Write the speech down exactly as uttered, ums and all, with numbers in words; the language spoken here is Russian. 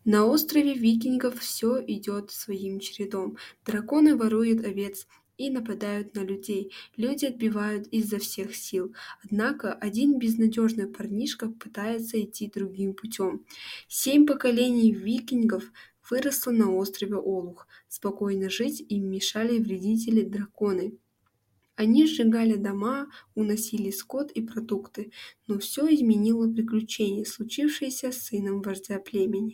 На острове Викингов все идет своим чередом. Драконы воруют овец и нападают на людей. Люди отбивают изо всех сил. Однако один безнадежный парнишка пытается идти другим путем. Семь поколений викингов выросло на острове Олух. Спокойно жить им мешали вредители-драконы. Они сжигали дома, уносили скот и продукты, но все изменило приключение, случившееся с сыном вождя племени.